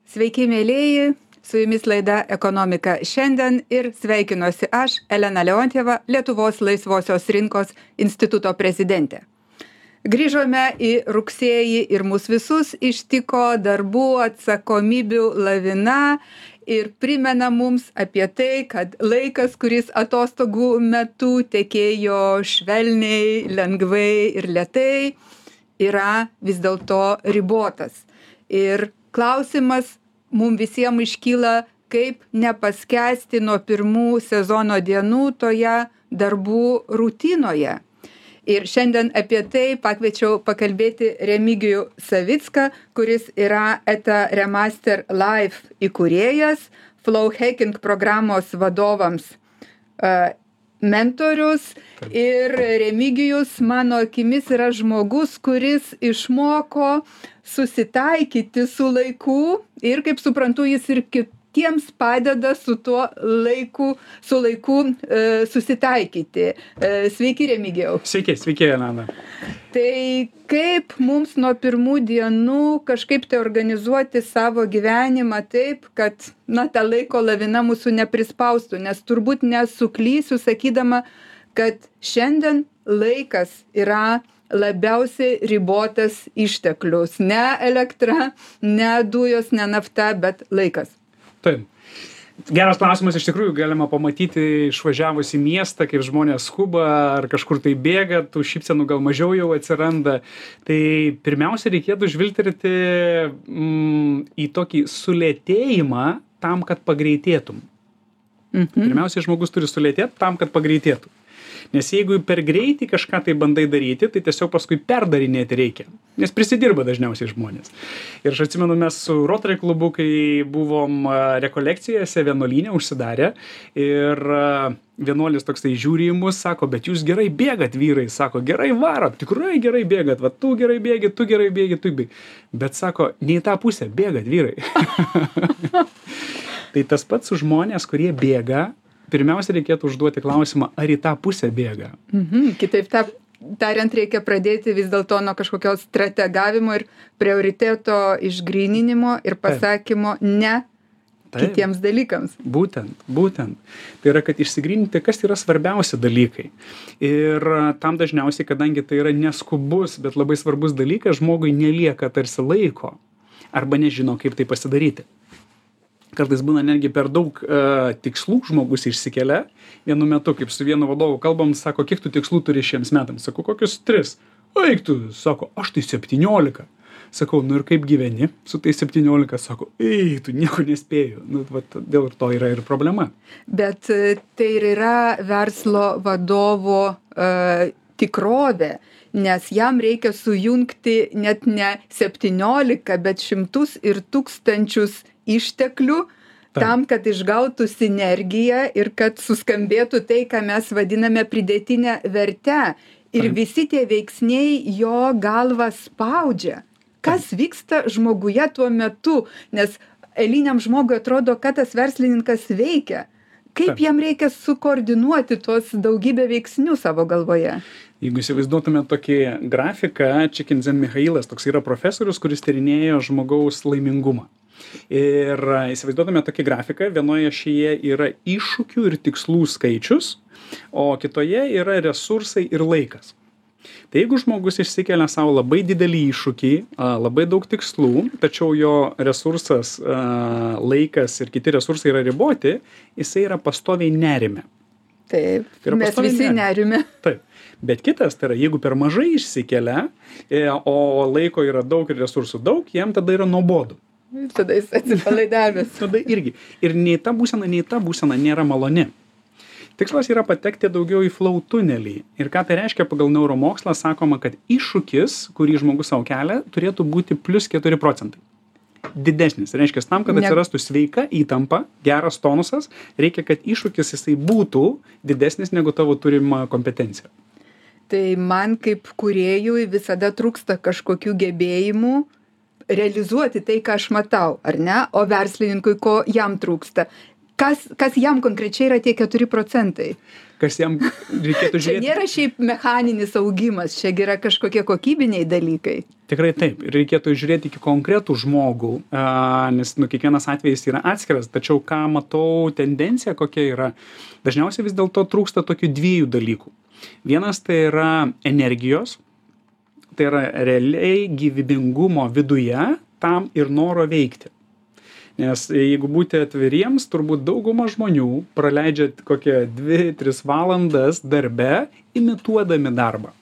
Sveiki, mėlėjai, su jumis laida Ekonomika šiandien ir sveikinuosi aš, Elena Leontjeva, Lietuvos laisvosios rinkos instituto prezidentė. Grįžome į rugsėjį ir mus visus ištiko darbų atsakomybių lavina ir primena mums apie tai, kad laikas, kuris atostogų metu tekėjo švelniai, lengvai ir lėtai, yra vis dėlto ribotas. Ir klausimas mums visiems iškyla, kaip nepaskęsti nuo pirmų sezono dienų toje darbų rutinoje. Ir šiandien apie tai pakviečiau pakalbėti Remigijų Savicką, kuris yra ETA Remaster Life įkūrėjas, Flow Hacking programos vadovams mentorius. Ir Remigijus, mano akimis, yra žmogus, kuris išmoko susitaikyti su laiku ir, kaip suprantu, jis ir kitiems padeda su laiku susitaikyti. Sveiki, Remigijau. Sveiki, Elena. Tai kaip mums nuo pirmų dienų kažkaip tai organizuoti savo gyvenimą taip, kad ta laiko lavina mūsų neprispaustų, nes turbūt nesuklysiu sakydama, kad šiandien laikas yra labiausiai ribotas išteklius. Ne elektra, ne dujos, ne nafta, bet laikas. Taip. Geras klausimas, iš tikrųjų galima pamatyti išvažiavus į miestą, kaip žmonės skuba ar kažkur tai bėga, tų šypsenų gal mažiau jau atsiranda. Tai pirmiausia, reikėtų žvilgterėti į tokį sulėtėjimą tam, kad pagreitėtum. Pirmiausia, žmogus turi sulėtėti tam, kad pagreitėtų. Nes jeigu per greitai kažką tai bandai daryti, tai tiesiog paskui perdarinėti reikia. Nes prisidirba dažniausiai žmonės. Ir aš atsimenu, mes su Rotary klubu, kai buvom rekolekcijose vienuolyne užsidarę ir vienuolis toksai žiūri į mus, sako, bet jūs gerai bėgat, vyrai, sako, gerai varat, tikrai gerai bėgat, va tu gerai bėgi, tu gerai bėgi, tu bėgi. Bet sako, ne į tą pusę bėgat, vyrai. Tai tas pats su žmonės, kurie bėga, pirmiausia, reikėtų užduoti klausimą, ar į tą pusę bėga. Kitaip tariant, reikia pradėti vis dėlto nuo kažkokios strategavimo ir prioriteto išgryninimo ir pasakymo ne kitiems dalykams. Būtent. Tai yra, kad išsigryninti, kas yra svarbiausi dalykai. Ir tam dažniausiai, kadangi tai yra neskubus, bet labai svarbus dalykas, žmogui nelieka tarsi laiko arba nežino, kaip tai pasidaryti. Kartais būna netgi per daug tikslų žmogus išsikelia vienu metu, kaip su vienu vadovu kalbam, sako, kiek tu tikslų turi šiems metams? Sako, kokius 3. Eik tu, sako, aš tai 17. Sakau, ir kaip gyveni su tai 17? Sako, tu nieko nespėju. Dėl to yra ir problema. Bet tai ir yra verslo vadovo tikrovė, nes jam reikia sujungti net ne 17, bet šimtus ir tūkstančius išteklių tam, kad išgautų sinergiją ir kad suskambėtų tai, ką mes vadiname pridėtinę vertę. Ir visi tie veiksniai jo galvą spaudžia. Kas vyksta žmoguje tuo metu? Nes eiliniam žmogui atrodo, kad tas verslininkas veikia. Kaip jam reikia sukoordinuoti tuos daugybę veiksnių savo galvoje? Jeigu įsivaizduotume tokį grafiką, Čikinzen Michailas, toks yra profesorius, kuris tyrinėjo žmogaus laimingumą. Ir įsivaizduotume tokį grafiką, vienoje ašyje yra iššūkių ir tikslų skaičius, o kitoje yra resursai ir laikas. Tai jeigu žmogus išsikelia savo labai didelį iššūkį, labai daug tikslų, tačiau jo resursas, laikas ir kiti resursai yra riboti, jisai yra pastoviai nerime. Taip, mes visi nerime. Taip. Bet kitas, tai yra, jeigu per mažai išsikelia, o laiko yra daug ir resursų daug, jam tada yra nuobodu. Tada jis atsipalaidavęs. Tada irgi. Ir nei ta būsena nėra maloni. Tikslas yra patekti daugiau į flow tunelį. Ir ką tai reiškia pagal neuromokslą, sakoma, kad iššūkis, kurį žmogus savo kelia, turėtų būti plus 4%. Didesnis. Reiškia, tam, kad atsirastų sveika įtampa, geras tonusas, reikia, kad iššūkis jisai būtų didesnis negu tavo turima kompetencija. Tai man kaip kūrėjui visada trūksta kažkokių gebėjimų realizuoti tai, ką aš matau, ar ne? O verslininkui ko jam trūksta? kas jam konkrečiai yra tie 4 procentai? Kas jam reikėtų Čia žiūrėti. nėra šiaip mechaninis augimas, čia yra kažkokie kokybiniai dalykai. Tikrai taip. Reikėtų žiūrėti iki konkretų žmogų, nes kiekvienas atvejis yra atskiras, tačiau ką matau tendencija kokia yra, dažniausiai vis dėlto trūksta tokių 2 dalykų. Vienas tai yra energijos, tai yra realiai gyvybingumo viduje tam ir noro veikti. Nes jeigu būti atviriems, turbūt dauguma žmonių praleidžia kokią 2-3 valandas darbe imituodami darbą.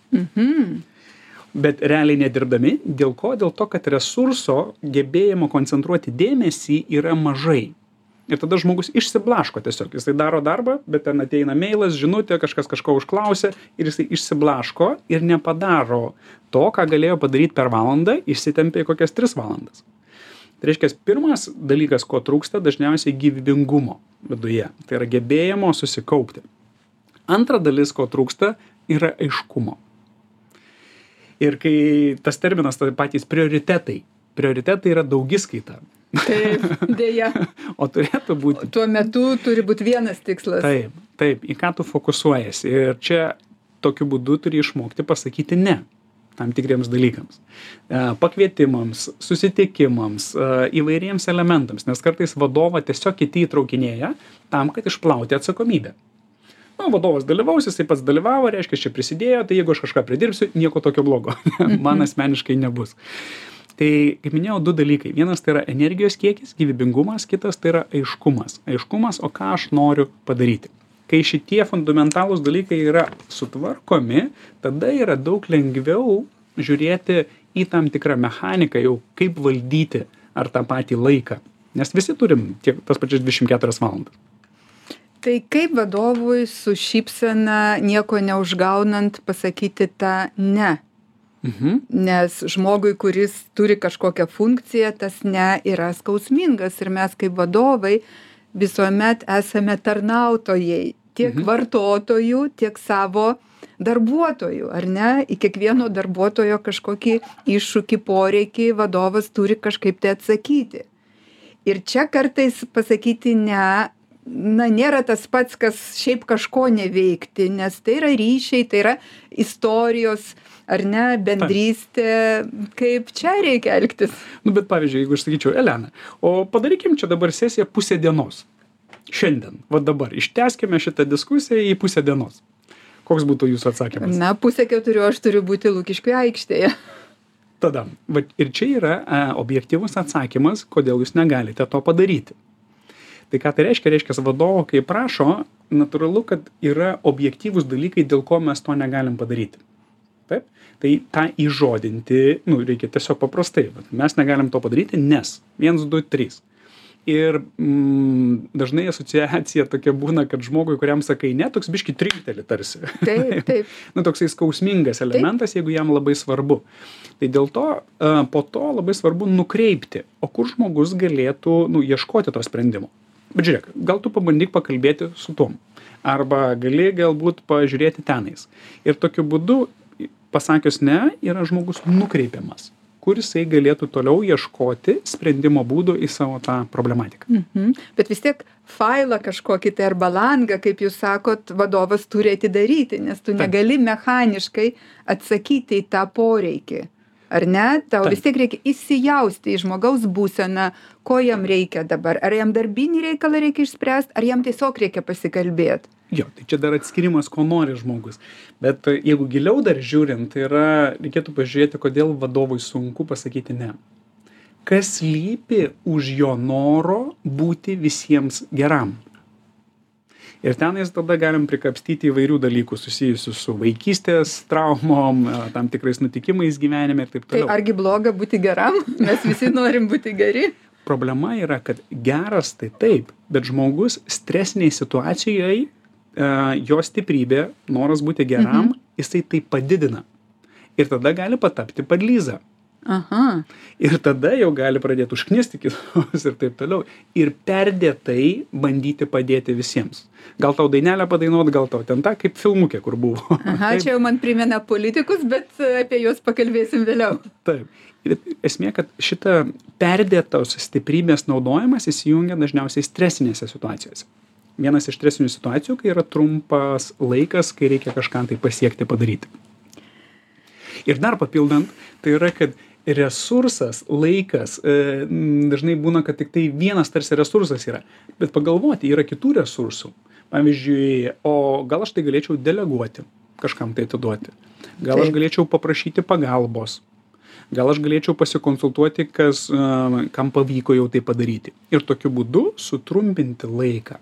Bet realiai nedirbdami. Dėl ko? Dėl to, kad resurso gebėjimo koncentruoti dėmesį yra mažai. Ir tada žmogus išsiblaško tiesiog. Jisai daro darbą, bet ten ateina mailas, žinutė, kažkas kažko užklausė ir jisai išsiblaško ir nepadaro to, ką galėjo padaryti per valandą, išsitempė kokias 3 valandas. Tai reiškia, pirmas dalykas, ko trūksta, dažniausiai gyvybingumo viduje. Tai yra gebėjimo susikaupti. Antra dalis, ko trūksta, yra aiškumo. Ir kai tas terminas, tai patys prioritetai. Prioritetai yra daugiskaita. Taip, dėja. O turėtų būti. Tuo metu turi būti vienas tikslas. Taip, į ką tu fokusuojasi. Ir čia tokiu būdu turi išmokti pasakyti ne tam tikriems dalykams. Pakvietimams, susitikimams, įvairiems elementams, nes kartais vadovą tiesiog kiti įtraukinėja tam, kad išplauti atsakomybę. Vadovas dalyvaus, jisai pats dalyvavo, reiškia, čia prisidėjo, tai jeigu aš kažką pridirbsiu, nieko tokio blogo. Man asmeniškai nebus. Tai, kaip minėjau, 2 dalykai. Vienas tai yra energijos kiekis, gyvybingumas, kitas tai yra aiškumas. Aiškumas, o ką aš noriu padaryti. Kai šitie fundamentalūs dalykai yra sutvarkomi, tada yra daug lengviau žiūrėti į tam tikrą mechaniką, jau kaip valdyti ar tą patį laiką. Nes visi turim tas pačias 24 valandas. Tai kaip vadovui su šypsena, nieko neužgaunant, pasakyti tą ne? Nes žmogui, kuris turi kažkokią funkciją, tas ne yra skausmingas ir mes kaip vadovai visuomet esame tarnautojai, tiek vartotojų, tiek savo darbuotojų, ar ne? Į kiekvieno darbuotojo kažkokį iššūkį, poreikį vadovas turi kažkaip tai atsakyti. Ir čia kartais pasakyti ne, nėra tas pats, kas šiaip kažko neveikti, nes tai yra ryšiai, tai yra istorijos, ar ne, bendrystė, kaip čia reikia elgtis. Bet pavyzdžiui, jeigu aš sakyčiau, Elena, o padarykim čia dabar sesiją pusę dienos. Šiandien, dabar, ištęskime šitą diskusiją į pusę dienos. Koks būtų jūsų atsakymas? 3:30 aš turiu būti Lukiškių aikštėje. Tada, ir čia yra objektyvus atsakymas, kodėl jūs negalite to padaryti. Tai ką tai reiškia? Reiškia, vadovo, kai prašo, natūralu, kad yra objektyvūs dalykai, dėl ko mes to negalim padaryti. Taip? Tai tą įžodinti, reikia tiesiog paprastai. Mes negalim to padaryti, nes 1, 2, 3. Ir dažnai asociacija tokia būna, kad žmogui, kuriam sakai ne, toks biški trinkteli tarsi. Taip. Toksai skausmingas elementas, jeigu jam labai svarbu. Tai dėl to po to labai svarbu nukreipti, o kur žmogus galėtų ieškoti to sprendimo. Bet žiūrėk, gal tu pabandyk pakalbėti su tom. Arba gali galbūt pažiūrėti tenais. Ir tokiu būdu, pasakius ne, yra žmogus nukreipiamas, kur jisai galėtų toliau ieškoti sprendimo būdų į savo tą problematiką. Bet vis tiek failą kažkokį tai arba langą, kaip jūs sakot, vadovas turi atidaryti, nes tu negali mechaniškai atsakyti į tą poreikį. Ar ne? Tau vis tiek reikia įsijausti į žmogaus būseną, ko jam reikia dabar. Ar jam darbinį reikalą reikia išspręsti, ar jam tiesiog reikia pasikalbėti. Jo, tai čia dar atskirimas, ko nori žmogus. Bet jeigu giliau dar žiūrint, tai reikėtų pažiūrėti, kodėl vadovui sunku pasakyti ne. Kas slypi už jo noro būti visiems geram. Ir tenais tada galim prikapstyti įvairių dalykų susijusių su vaikystės traumom, tam tikrais nutikimais gyvenime ir taip toliau. Tai argi bloga būti geram? Mes visi norim būti geri. Problema yra, kad geras tai taip, bet žmogus stresiniai situacijoje, jo stiprybė, noras būti geram, jisai tai padidina. Ir tada gali patapti padlyza. Aha. Ir tada jau gali pradėti užknisti kitus ir taip toliau. Ir perdėtai bandyti padėti visiems. Gal tau dainelę padainuot, gal tau ten tą, kaip filmukė, kur buvo. Aha, čia jau man primena politikus, bet apie juos pakalbėsim vėliau. Taip. Ir esmė, kad šita perdėtos stiprybės naudojimas įsijungia dažniausiai stresinėse situacijose. Vienas iš stresinių situacijų, kai yra trumpas laikas, kai reikia kažką tai pasiekti, padaryti. Ir dar papildant, tai yra, kad resursas, laikas, dažnai būna, kad tik tai vienas tarsi resursas yra, bet pagalvoti, yra kitų resursų. Pavyzdžiui, o gal aš tai galėčiau deleguoti, kažkam tai atiduoti. Gal aš galėčiau paprašyti pagalbos. Gal aš galėčiau pasikonsultuoti, kam pavyko jau tai padaryti. Ir tokiu būdu sutrumpinti laiką.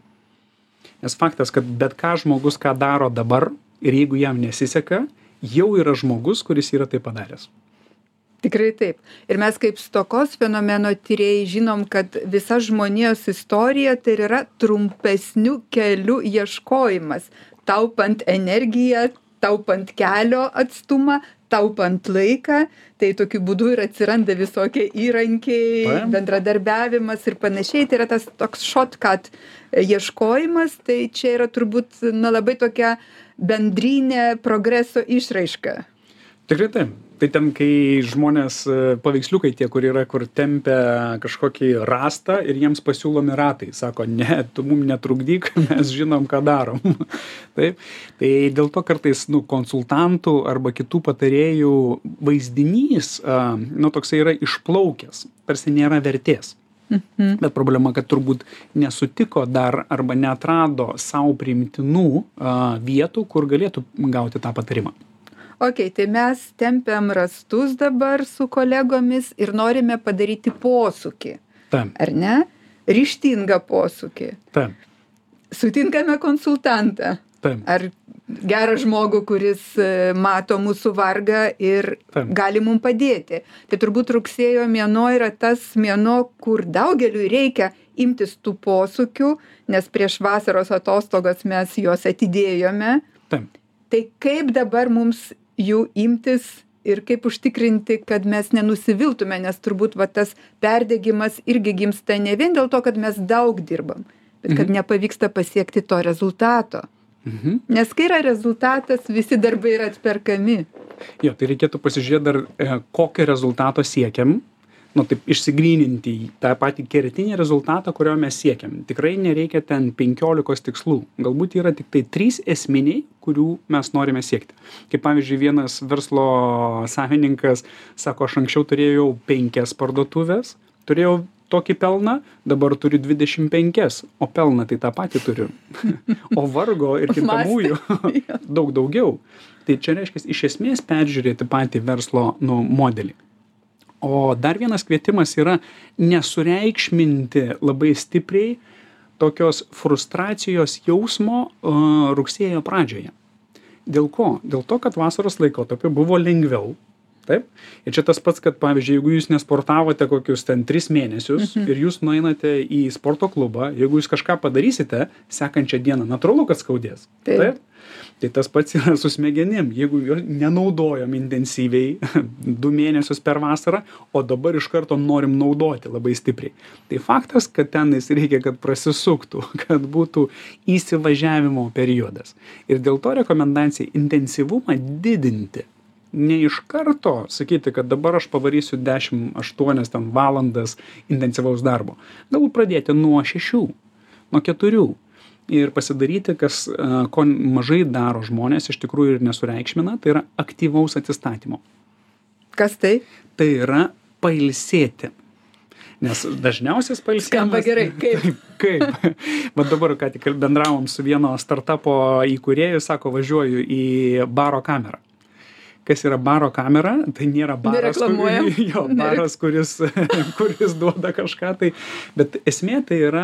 Nes faktas, kad bet ką žmogus ką daro dabar ir jeigu jam nesiseka, jau yra žmogus, kuris yra tai padaręs. Tikrai taip. Ir mes kaip stokos fenomeno tyrėjai žinom, kad visa žmonijos istorija tai yra trumpesnių kelių ieškojimas, taupant energiją, taupant kelio atstumą, taupant laiką, tai tokiu būdu ir atsiranda visokie įrankiai, bendradarbiavimas ir panašiai. Tai yra tas toks shortcut ieškojimas, tai čia yra turbūt labai tokia bendrinė progreso išraiška. Tikrai taip. Tai ten, kai žmonės paveiksliukai tie, kur tempia kažkokį rastą ir jiems pasiūlomi ratai. Sako, ne, tu mum netrukdyk, mes žinom, ką darom. Taip. Tai dėl to kartais konsultantų arba kitų patarėjų vaizdinys toksai yra išplaukęs, tarsi nėra vertės. Bet problema, kad turbūt nesutiko dar arba neatrado savo priimtinų vietų, kur galėtų gauti tą patarimą. Tai mes tempiam rastus dabar su kolegomis ir norime padaryti posūkį. Taip. Ar ne? Ryžtingą posūkį. Taip. Sutinkame konsultantą. Taip. Ar gerą žmogų, kuris mato mūsų vargą ir gali mums padėti. Tai turbūt rugsėjo mėnuo yra tas mėnuo, kur daugeliui reikia imtis tų posūkių, nes prieš vasaros atostogas mes juos atidėjome. Taip. Tai kaip dabar mums jų imtis ir kaip užtikrinti, kad mes nenusiviltume, nes turbūt tas perdegimas irgi gimsta ne vien dėl to, kad mes daug dirbam, bet kad nepavyksta pasiekti to rezultato. Nes kai yra rezultatas, visi darbai yra atperkami. Jo, tai reikėtų pasižiūrėti dar, kokio rezultato siekiam, taip išsigryninti tą patį kertinį rezultatą, kurio mes siekiam. Tikrai nereikia ten 15 tikslų. Galbūt yra tik tai 3 esminiai, kurių mes norime siekti. Kaip pavyzdžiui, vienas verslo savininkas sako, aš anksčiau turėjau 5 parduotuvės, turėjau tokį pelną, dabar turiu 25, o pelną tai tą patį turiu. O vargo ir kintamųjų daug daugiau. Tai čia reiškia iš esmės peržiūrėti patį verslo modelį. O dar vienas kvietimas yra nesureikšminti labai stipriai tokios frustracijos jausmo rugsėjo pradžioje. Dėl ko? Dėl to, kad vasaros laikotarpiu buvo lengviau. Taip. Ir čia tas pats, kad pavyzdžiui, jeigu jūs nesportavote kokius ten 3 mėnesius ir jūs nueinate į sporto klubą, jeigu jūs kažką padarysite, sekančią dieną natūralu, kad skaudės. Taip. Tai tas pats yra su smegenim. Jeigu jo nenaudojom intensyviai 2 mėnesius per vasarą, o dabar iš karto norim naudoti labai stipriai. Tai faktas, kad tenais reikia, kad prasisuktų, kad būtų įsivažiavimo periodas. Ir dėl to rekomendacija intensyvumą didinti. Ne iš karto sakyti, kad dabar aš pavarysiu 10-8 valandas intensyvaus darbo. Galbūt pradėti nuo 6, nuo 4 ir pasidaryti, ko mažai daro žmonės, iš tikrųjų ir nesureikšmina, tai yra aktyvaus atsistatymo. Kas tai? Tai yra pailsėti. Nes dažniausias pailsėjimas... Skamba gerai, kaip? Kaip? Bet dabar, ką tik bendravom su vieno startupo įkūrėju, sako, važiuoju į baro kamerą. Kas yra baro kamera, tai nėra baras, baras kuris duoda kažką tai, bet esmė tai yra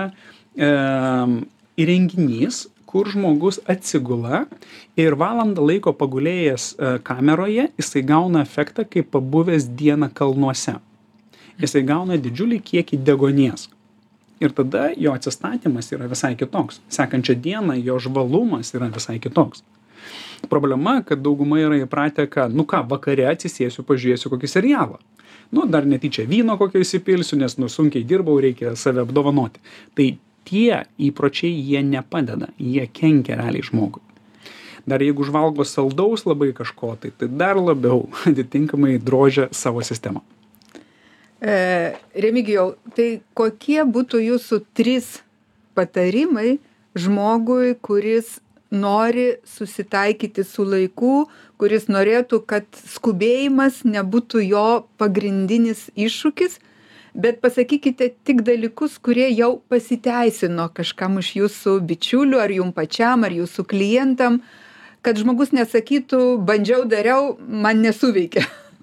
įrenginys, kur žmogus atsigula ir valandą laiko pagulėjęs kameroje, jisai gauna efektą, kaip pabuvęs dieną kalnuose. Jisai gauna didžiulį kiekį deguonies. Ir tada jo atsistatymas yra visai kitoks. Sekančią dieną jo žvalumas yra visai kitoks. Problema, kad dauguma yra įpratę, kad, vakare atsisėsiu, pažiūrėsiu kokį serialą. Dar netyčia vyno kokio įsipilsiu, nes sunkiai dirbau, reikia save apdovanoti. Tai tie įpročiai, jie nepadeda, jie kenkia realiai žmogui. Dar jeigu užvalgo saldaus labai kažko, tai dar labiau atitinkamai drožia savo sistemą. Remigijau, tai kokie būtų jūsų 3 patarimai žmogui, kuris nori susitaikyti su laiku, kuris norėtų, kad skubėjimas nebūtų jo pagrindinis iššūkis, bet pasakykite tik dalykus, kurie jau pasiteisino kažkam iš jūsų bičiulių, ar jum pačiam, ar jūsų klientam, kad žmogus nesakytų, bandžiau, dariau, man nesuveikia.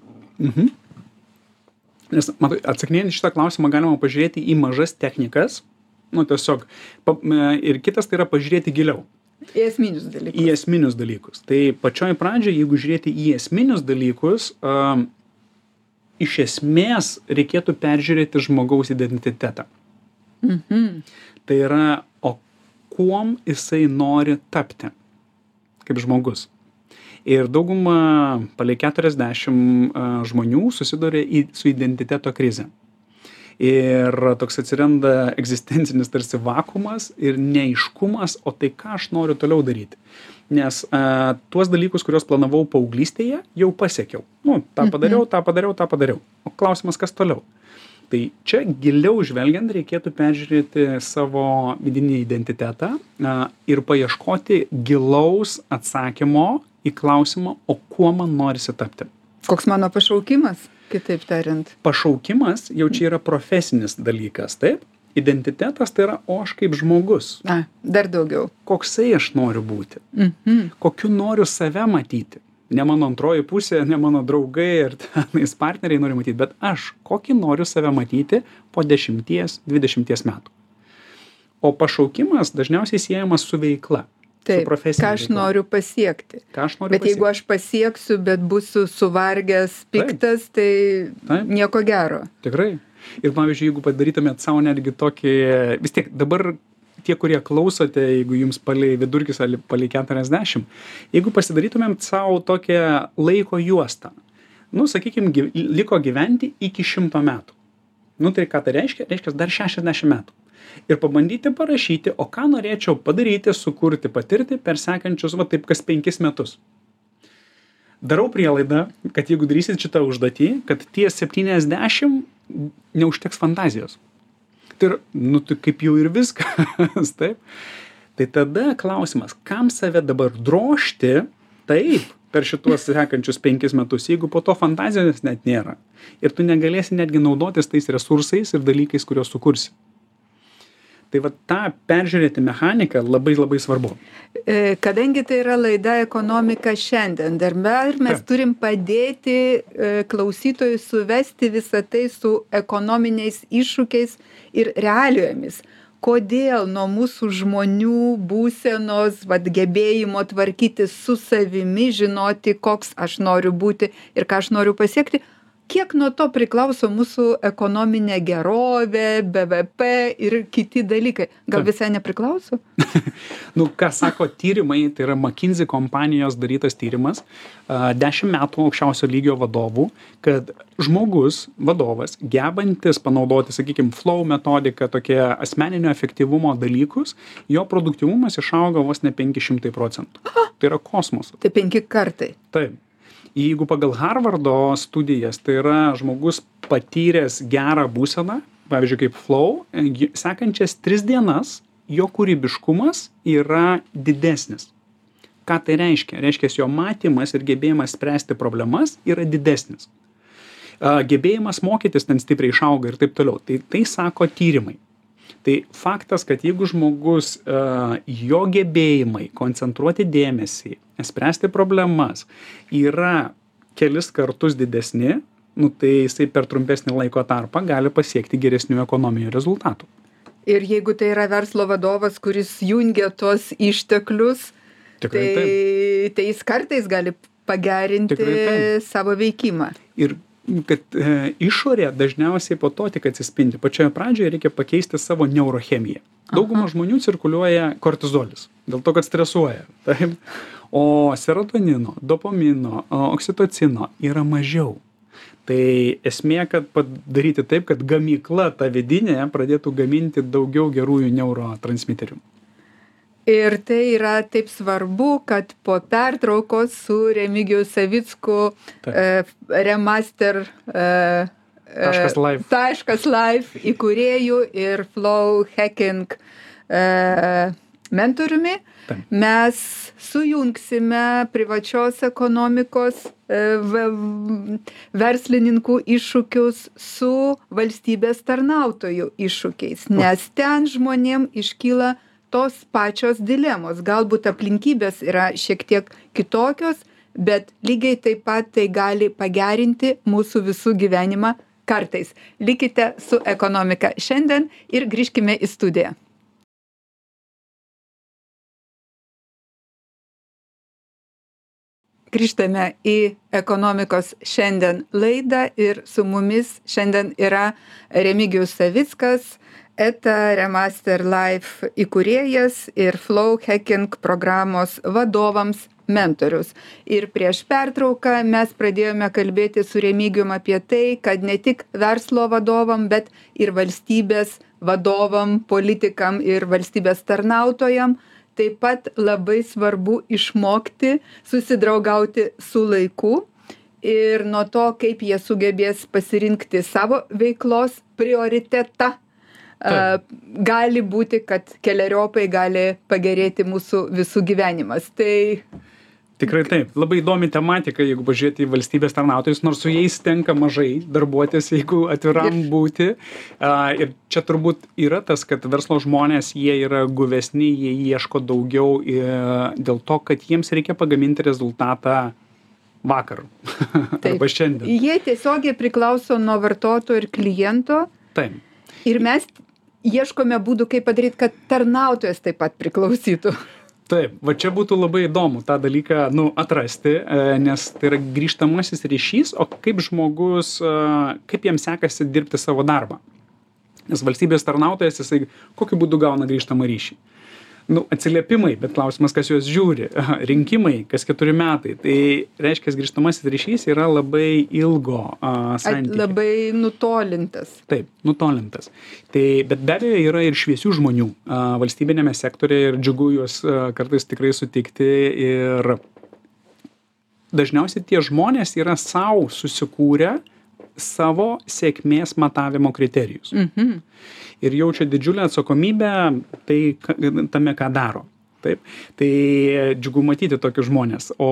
Nes, matai, atsakinėjant šitą klausimą galima pažiūrėti į mažas technikas, tiesiog, ir kitas tai yra pažiūrėti giliau. Į esminius dalykus. Į esminius dalykus. Tai pačioj pradžioje, jeigu žiūrėti į esminius dalykus, iš esmės reikėtų peržiūrėti žmogaus identitetą. Tai yra, o kuom jisai nori tapti kaip žmogus. Ir dauguma, palei 40 žmonių susiduria su identiteto krize. Ir toks atsiranda egzistencinis tarsi vakuumas ir neaiškumas, o tai ką aš noriu toliau daryti. Nes tuos dalykus, kuriuos planavau paauglystėje, jau pasiekiau. Tą padariau. O klausimas, kas toliau? Tai čia giliau žvelgiant reikėtų peržiūrėti savo vidinį identitetą ir paieškoti gilaus atsakymo į klausimą, o kuo man norisi tapti. Koks mano pašaukimas, kitaip tariant? Pašaukimas jau čia yra profesinis dalykas, taip? Identitetas tai yra, o aš kaip žmogus. Dar daugiau. Koksai aš noriu būti? Kokiu noriu save matyti? Ne mano antroji pusė, ne mano draugai ir tenais partneriai nori matyti, bet aš kokį noriu save matyti po 10-20 metų. O pašaukimas dažniausiai siejamas su veikla. Taip, ką aš noriu pasiekti. Bet jeigu aš pasieksiu, bet būsiu suvargęs, piktas, tai nieko gero. Tikrai. Ir pavyzdžiui, jeigu padarytumėt savo netgi tokį, vis tiek dabar tie, kurie klausote, jeigu jums palei vidurkis, palei 40, jeigu pasidarytumėm savo tokią laiko juostą, sakykime, liko gyventi iki 100 metų. Tai ką tai reiškia? Reiškia dar 60 metų. Ir pabandyti parašyti, o ką norėčiau padaryti, sukurti, patirti per sekančius, taip kas 5 metus. Darau prielaidą, kad jeigu darysit šitą užduotį, kad ties 70 neužteks fantazijos. Tai tai kaip jau ir viskas, taip. Tai tada klausimas, kam save dabar drožti taip per šituos sekančius 5 metus, jeigu po to fantazijos net nėra. Ir tu negalėsi netgi naudotis tais resursais ir dalykais, kuriuos sukursi. Tai tą peržiūrėti mechaniką labai labai svarbu. Kadangi tai yra laida Ekonomika šiandien, dar mes turim padėti klausytojui suvesti visą tai su ekonominiais iššūkiais ir realijomis. Kodėl nuo mūsų žmonių būsenos, gebėjimo tvarkyti su savimi, žinoti, koks aš noriu būti ir ką aš noriu pasiekti, kiek nuo to priklauso mūsų ekonominė gerovė, BVP ir kiti dalykai? Gal visai nepriklauso? Ką sako tyrimai, tai yra McKinsey kompanijos darytas tyrimas, 10 metų aukščiausio lygio vadovų, kad žmogus, vadovas, gebantis panaudoti, sakykime, flow metodiką, tokie asmeninio efektyvumo dalykus, jo produktyvumas išauga vos ne 500%. Tai yra kosmosas. Tai 5 kartai. Taip. Jeigu pagal Harvardo studijas, tai yra žmogus patyręs gerą būseną, pavyzdžiui, kaip flow, sekančias 3 dienas jo kūrybiškumas yra didesnis. Ką tai reiškia? Reiškia, jo matymas ir gebėjimas spręsti problemas yra didesnis. Gebėjimas mokytis ten stipriai išauga ir taip toliau. Tai sako tyrimai. Tai faktas, kad jeigu žmogus, jo gebėjimai koncentruoti dėmesį, spręsti problemas yra kelis kartus didesni, tai jisai per trumpesnį laiko tarpą gali pasiekti geresnių ekonominių rezultatų. Ir jeigu tai yra verslo vadovas, kuris jungia tos išteklius, tai jis kartais gali pagerinti savo veikimą. Ir kad išorė dažniausiai po to tik atsispindi. Pačioje pradžioje reikia pakeisti savo neurochemiją. Dauguma žmonių cirkuliuoja kortizolis, dėl to, kad stresuoja. Taip? O serotonino, dopamino, oksitocino yra mažiau. Tai esmė, kad padaryti taip, kad gamykla ta vidinė pradėtų gaminti daugiau gerųjų neurotransmiterių. Ir tai yra taip svarbu, kad po pertraukos su Remigiju Savicku Remaster .live įkūrėjų ir Flow Hacking mentoriumi mes sujungsime privačios ekonomikos verslininkų iššūkius su valstybės tarnautojų iššūkiais, nes ten žmonėm iškyla tos pačios dilemos. Galbūt aplinkybės yra šiek tiek kitokios, bet lygiai taip pat tai gali pagerinti mūsų visų gyvenimą kartais. Likite su Ekonomika šiandien ir grįžkime į studiją. Grįžtame į Ekonomikos šiandien laidą ir su mumis šiandien yra Remigijus Savickas, ETA Remaster Live įkūrėjas ir Flow Hacking programos vadovams mentorius. Ir prieš pertrauką mes pradėjome kalbėti su Remigijum apie tai, kad ne tik verslo vadovam, bet ir valstybės vadovam, politikam ir valstybės tarnautojam taip pat labai svarbu išmokti susidraugauti su laiku ir nuo to, kaip jie sugebės pasirinkti savo veiklos prioritetą. Gali būti, kad keleriopai gali pagerėti mūsų visų gyvenimas. Tikrai taip. Labai įdomi tematika, jeigu pažiūrėti į valstybės tarnautojus, nors su jais tenka mažai darbuotis, jeigu atviram būti. Ir čia turbūt yra tas, kad verslo žmonės, jie yra guvesni, jie ieško daugiau dėl to, kad jiems reikia pagaminti rezultatą vakar arba šiandien. Jie tiesiogiai priklauso nuo vartotojo ir kliento. Taip. Ir mes ieškome būdų, kaip padaryti, kad tarnautojas taip pat priklausytų. Taip, va čia būtų labai įdomu tą dalyką atrasti, nes tai yra grįžtamasis ryšys, o kaip žmogus, kaip jam sekasi dirbti savo darbą. Nes valstybės tarnautojas, jisai kokiu būdu gauna grįžtamą ryšį. Atsiliepimai, bet klausimas, kas juos žiūri. Rinkimai, kas 4 metai. Tai reiškia, grįžtamasis ryšys yra labai ilgo santykio. Labai nutolintas. Taip, nutolintas. Bet be abejo yra ir šviesių žmonių valstybinėme sektorėje ir džiugu juos kartais tikrai sutikti. Ir dažniausiai tie žmonės yra savo susikūrę savo sėkmės matavimo kriterijus. Ir jaučia didžiulę atsakomybę tame, ką daro. Taip. Tai džiugu matyti tokius žmonės. O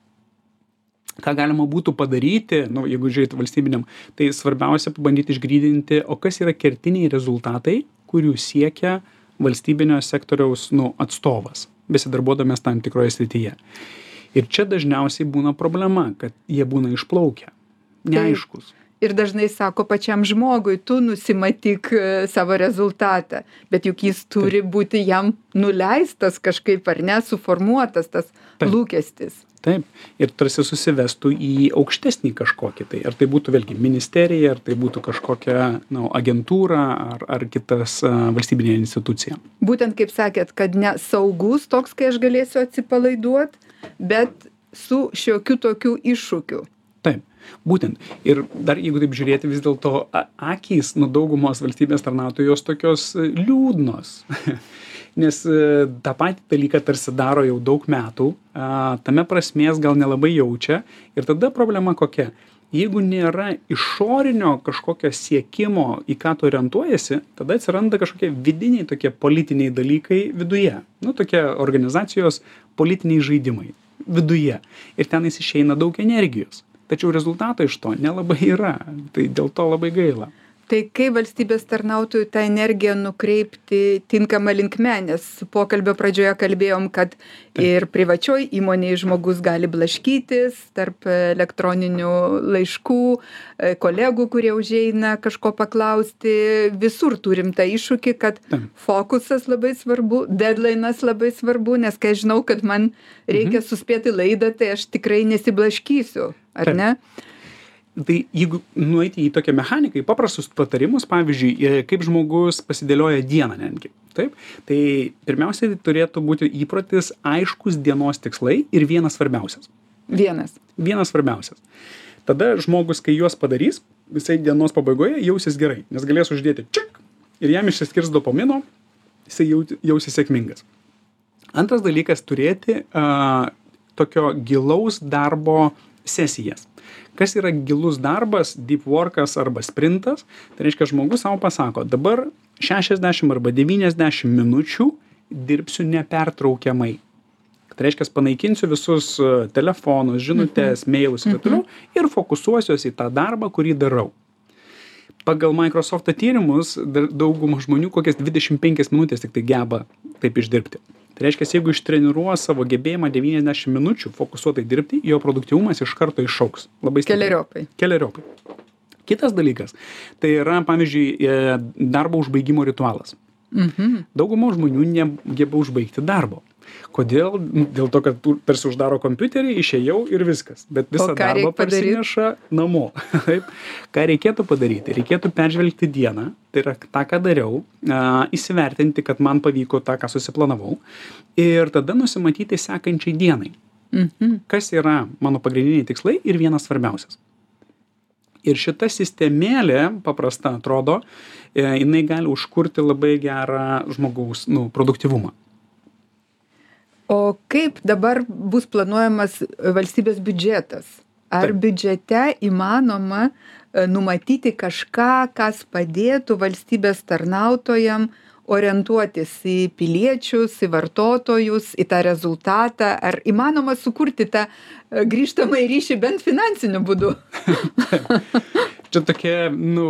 ką galima būtų padaryti, jeigu žiūrėti valstybiniam, tai svarbiausia pabandyti išgrydinti, o kas yra kertiniai rezultatai, kurių siekia valstybinio sektoriaus atstovas, besidarbuodamas tam tikroje srityje. Ir čia dažniausiai būna problema, kad jie būna išplaukę, neaiškus. Ir dažnai sako pačiam žmogui, tu nusimatyk savo rezultatą, bet juk jis turi būti jam nuleistas kažkaip ar ne, suformuotas tas lūkestis. Taip, ir tarsi susivestų į aukštesnį kažkokį tai. Ar tai būtų vėlgi ministerija, ar tai būtų kažkokia agentūra, ar kitas valstybinė institucija. Būtent kaip sakėt, kad ne saugus toks, kai aš galėsiu atsipalaiduoti, bet su šiokiu tokiu iššūkiu. Taip, būtent. Ir dar jeigu taip žiūrėti, vis dėlto akys daugumos valstybės tarnautojų jos tokios liūdnos. Nes tą patį dalyką tarsi daro jau daug metų, tame prasmės gal nelabai jaučia. Ir tada problema kokia? Jeigu nėra išorinio kažkokio siekimo, į ką tu orientuojasi, tada atsiranda kažkokie vidiniai tokie politiniai dalykai viduje. Tokie organizacijos politiniai žaidimai viduje. Ir tenais išeina daug energijos. Tačiau rezultato iš to nelabai yra. Tai dėl to labai gaila. Tai kaip valstybės tarnautojų tą energiją nukreipti tinkamą linkme, nes pokalbio pradžioje kalbėjom, kad ir privačioj įmonėje žmogus gali blaškytis tarp elektroninių laiškų, kolegų, kurie užeina kažko paklausti. Visur turim tą iššūkį, kad fokusas labai svarbu, deadline'as labai svarbu, nes kai žinau, kad man reikia suspėti laidą, tai aš tikrai nesiblaškysiu, ar ne? Tai jeigu nueiti į tokią mechaniką, į paprastus patarimus, pavyzdžiui, kaip žmogus pasidėlioja dieną netgi. Taip? Tai pirmiausiai turėtų būti įprotis aiškus dienos tikslai ir vienas svarbiausias. Vienas svarbiausias. Tada žmogus, kai juos padarys, visai dienos pabaigoje jausis gerai, nes galės uždėti čik ir jam išsiskirs dopamino, jisai jausis sėkmingas. Antras dalykas turėti tokio gilaus darbo sesijas. Kas yra gilus darbas, deep workas arba sprintas? Tai reiškia, žmogus savo pasako, dabar 60 arba 90 minučių dirbsiu nepertraukiamai. Tai reiškia, panaikinsiu visus telefonus, žinutės, mailus ir taip toliau ir fokusuosiuosi į tą darbą, kurį darau. Pagal Microsoft tyrimus dauguma žmonių kokias 25 minutės tik tai geba taip išdirbti. Tai reiškia, jeigu ištreniruos savo gebėjimą 90 minučių fokusuotai dirbti, jo produktyvumas iš karto išaugs. Labai stipriai. Keleriopai. Kitas dalykas, tai yra, pavyzdžiui, darbo užbaigimo ritualas. Dauguma žmonių negeba užbaigti darbo. Kodėl? Dėl to, kad tarsi uždaro kompiuterį, išėjau ir viskas. Bet visą darbą parsineša namo. Taip. Ką reikėtų padaryti? Reikėtų peržvelgti dieną, tai yra tą, ką dariau, įsivertinti, kad man pavyko tą, ką susiplanavau, ir tada nusimatyti sekančiai dienai. Kas yra mano pagrindiniai tikslai ir vienas svarbiausias. Ir šita sistemėlė, paprasta atrodo, jinai gali užkurti labai gerą žmogaus produktyvumą. O kaip dabar bus planuojamas valstybės biudžetas? Ar biudžete įmanoma numatyti kažką, kas padėtų valstybės tarnautojam orientuotis į piliečius, į vartotojus, į tą rezultatą? Ar įmanoma sukurti tą grįžtamąjį ryšį bent finansiniu būdu? Čia tokia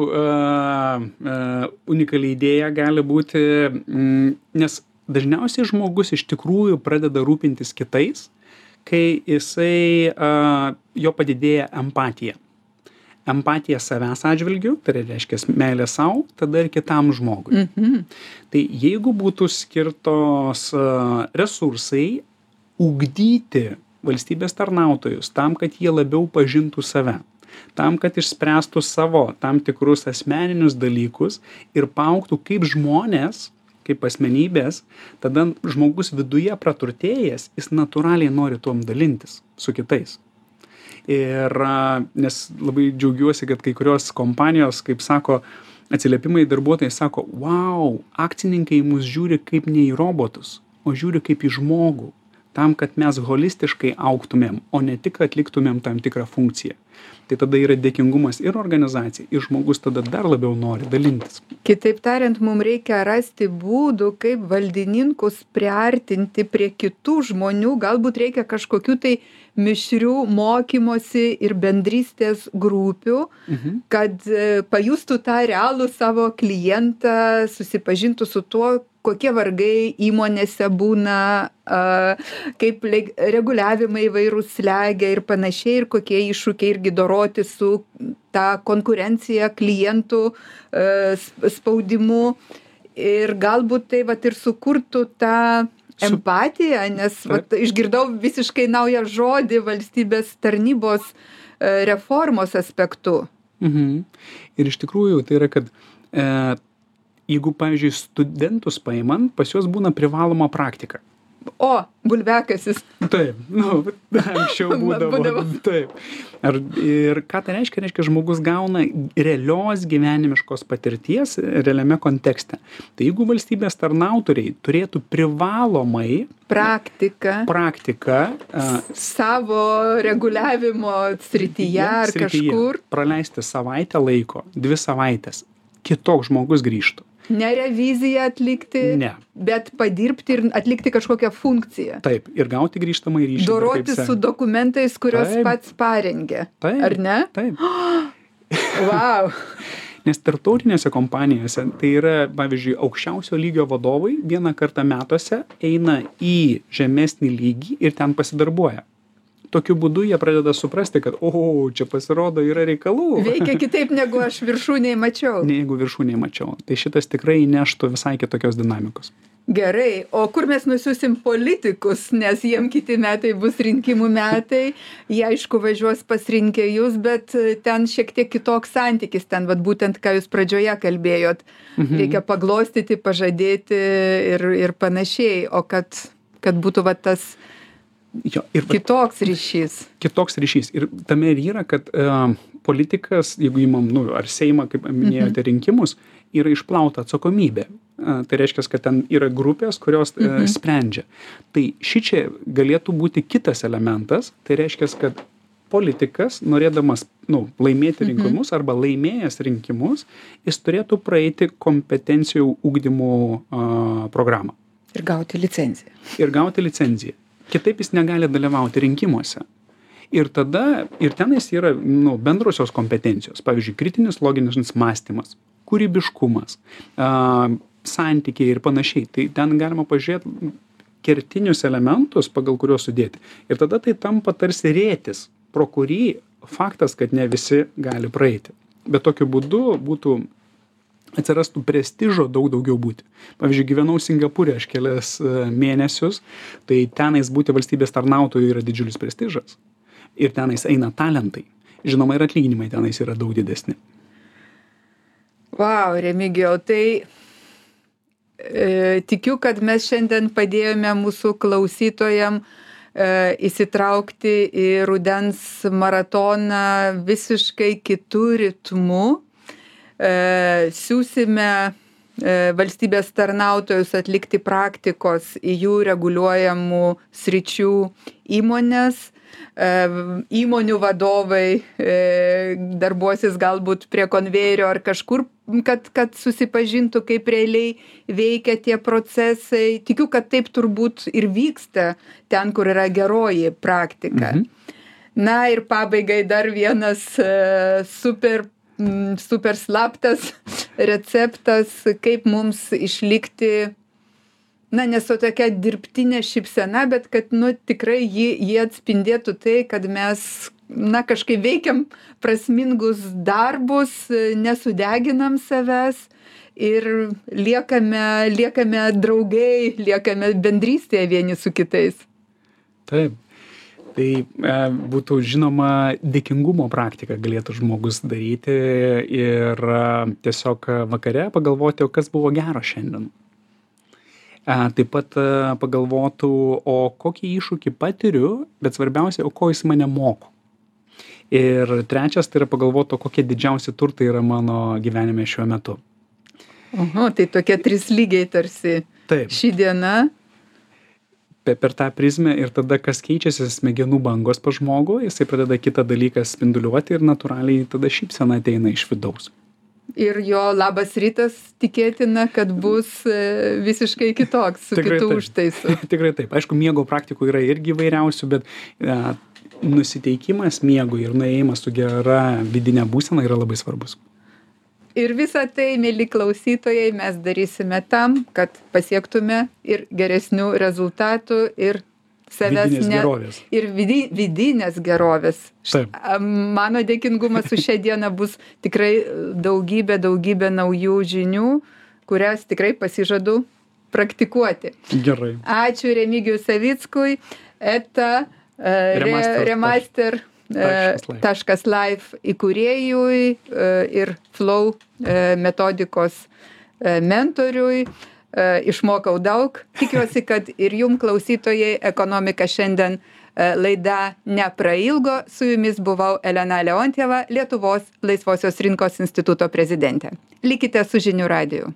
unikali idėja gali būti, nes dažniausiai žmogus iš tikrųjų pradeda rūpintis kitais, kai jisai, jo padidėja empatija. Empatija savęs atžvilgiu, tai reiškia meilė savo, tada ir kitam žmogui. Tai jeigu būtų skirtos resursai ugdyti valstybės tarnautojus tam, kad jie labiau pažintų save, tam, kad išspręstų savo tam tikrus asmeninius dalykus ir paaugtų kaip žmonės, kaip asmenybės, tada žmogus viduje praturtėjęs, jis natūraliai nori tuom dalintis su kitais. Ir nes labai džiaugiuosi, kad kai kurios kompanijos, kaip sako, atsiliepimai darbuotojai sako, wow, akcininkai mus žiūri kaip ne į robotus, o žiūri kaip į žmogų, tam, kad mes holistiškai augtumėm, o ne tik atliktumėm tam tikrą funkciją. Tai tada yra dėkingumas ir organizacijai, ir žmogus tada dar labiau nori dalintis. Kitaip tariant, mums reikia rasti būdų, kaip valdininkus priartinti prie kitų žmonių, galbūt reikia kažkokių tai mišrių mokymosi ir bendrystės grupių, kad pajustų tą realų savo klientą, susipažintų su tuo, kokie vargai įmonėse būna, kaip reguliavimai įvairūs slegia ir panašiai, ir kokie iššūkiai irgi doroti su ta konkurencija, klientų spaudimu. Ir galbūt tai ir sukurtų tą empatiją, nes išgirdau visiškai naują žodį valstybės tarnybos reformos aspektu. Ir iš tikrųjų tai yra, kad jeigu, pavyzdžiui, studentus paimant, pas juos būna privaloma praktika. O, bulviakasis. Taip, anksčiau būdavo. Taip. Ir ką tai reiškia? Reiškia, žmogus gauna realios gyvenimiškos patirties realiame kontekste. Tai jeigu valstybės tarnautoriai turėtų privalomai praktiką savo reguliavimo srityje ar kažkur praleisti savaitę laiko, 2 savaites, kitoks žmogus grįžtų. Ne reviziją atlikti, bet padirbti ir atlikti kažkokią funkciją. Taip, ir gauti grįžtamą ryšį. Doroti su dokumentais, kuriuos pats parengė. Taip, ar ne? Taip. Wow. Nes tarptautinėse kompanijose, tai yra, pavyzdžiui, aukščiausio lygio vadovai vieną kartą metuose eina į žemesnį lygį ir ten pasidarbuoja. Tokiu būdu jie pradeda suprasti, kad, čia pasirodo yra reikalų. Veikia kitaip, negu aš viršūnėje mačiau. Negu viršūnėje mačiau. Tai šitas tikrai neštų visai kitokios dinamikos. Gerai, o kur mes nusiusim politikus, nes jiem kiti metai bus rinkimų metai, jie aišku važiuos pas rinkėjus, bet ten šiek tiek kitoks santykis, ten būtent, ką jūs pradžioje kalbėjot, reikia paglostyti, pažadėti ir panašiai, o kad būtų tas kitoks ryšys. Kitoks ryšys. Ir tame ir yra, kad politikas, jeigu įmam, ar Seimą, kaip minėjote, rinkimus, yra išplauta atsakomybė. Tai reiškia, kad ten yra grupės, kurios sprendžia. Tai šičia galėtų būti kitas elementas, tai reiškia, kad politikas, norėdamas laimėti rinkimus arba laimėjęs rinkimus, jis turėtų praeiti kompetencijų ugdymo programą. Ir gauti licenciją. Kitaip jis negali dalyvauti rinkimuose. Ir tenais yra bendrosios kompetencijos, pavyzdžiui, kritinis loginis mąstymas, kūrybiškumas, santykiai ir panašiai. Tai ten galima pažiūrėti kertinius elementus, pagal kuriuos sudėti. Ir tada tai tampa tarsi rėtis, pro kurį faktas, kad ne visi gali praeiti. Bet tokiu būdu atsirastų prestižo daug daugiau būti. Pavyzdžiui, gyvenau Singapūre aš kelias mėnesius, tai tenais būti valstybės tarnautojų yra didžiulis prestižas. Ir tenais eina talentai. Žinoma, ir atlyginimai tenais yra daug didesni. Vau, Remigijau, tai tikiu, kad mes šiandien padėjome mūsų klausytojam įsitraukti į rudens maratoną visiškai kitų ritmų. Siūsime valstybės tarnautojus atlikti praktikos į jų reguliuojamų sričių įmonės. Įmonių vadovai darbuosis galbūt prie konvejerio ar kažkur, kad susipažintų, kaip realiai veikia tie procesai. Tikiu, kad taip turbūt ir vyksta ten, kur yra geroji praktika. Na ir pabaigai dar vienas super slaptas receptas, kaip mums išlikti, ne su tokia dirbtinė šypsena, bet kad tikrai jį atspindėtų tai, kad mes kažkaip veikiam prasmingus darbus, nesudeginam savęs ir liekame draugai, liekame bendrystėje vieni su kitais. Taip. Tai būtų žinoma dėkingumo praktika galėtų žmogus daryti ir tiesiog vakare pagalvoti, o kas buvo gero šiandien. Taip pat pagalvotų, o kokį iššūkį patiriu, bet svarbiausia, o ko jis mane moko. Ir trečias, tai yra pagalvotų, kokie didžiausi turtai yra mano gyvenime šiuo metu. Oho, tai tokie 3 lygiai tarsi. Taip. Ši diena. Per tą prizmę ir tada, kas keičiasi smegenų bangos pas žmogų, jisai pradeda kitą dalyką spinduliuoti ir natūraliai tada šypsena ateina iš vidaus. Ir jo labas rytas tikėtina, kad bus visiškai kitoks, su kitų užtaisu. Tikrai taip. Aišku, miego praktikų yra irgi įvairiausių, bet nusiteikimas miegui ir nuėjimas su gera vidinė būsena yra labai svarbus. Ir visą tai, mieli klausytojai, mes darysime tam, kad pasiektume ir geresnių rezultatų ir savęs ir vidinės gerovės. Taip. Mano dėkingumas už šią dieną bus tikrai daugybė naujų žinių, kurias tikrai pasižadu praktikuoti. Gerai. Ačiū Remigijui Savickui, ETA Remaster.life įkūrėjui ir Flow metodikos mentoriui. Išmokau daug. Tikiuosi, kad ir jum klausytojai Ekonomika šiandien laida neprailgo. Su jumis buvau Elena Leontjeva, Lietuvos laisvosios rinkos instituto prezidentė. Likite su žinių radiju.